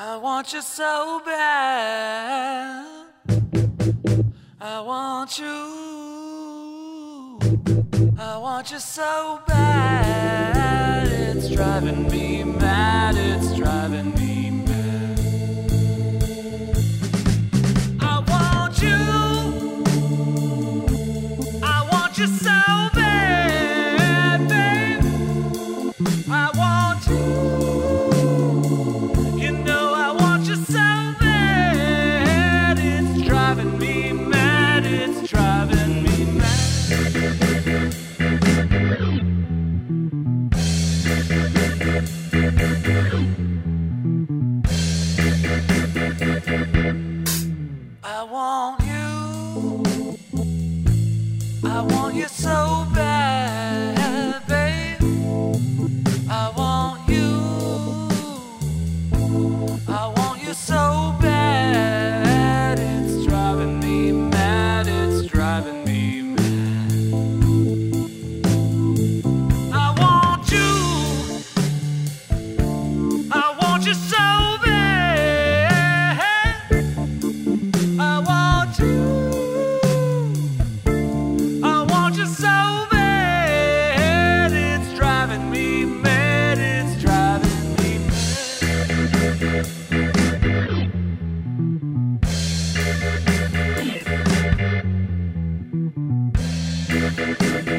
I want you so bad. I want you. I want you so bad. It's driving me mad. It's driving me mad. I want you. I want you so bad, babe. I want you. You know I want you so bad. It's driving me mad. It's driving me mad. I want you. I want you so bad, babe. I want you. I want you so bad. It's driving me mad. It's driving me mad. I want you. I want you so bad. I want you. I want you so bad. It's driving me mad. It's driving me mad.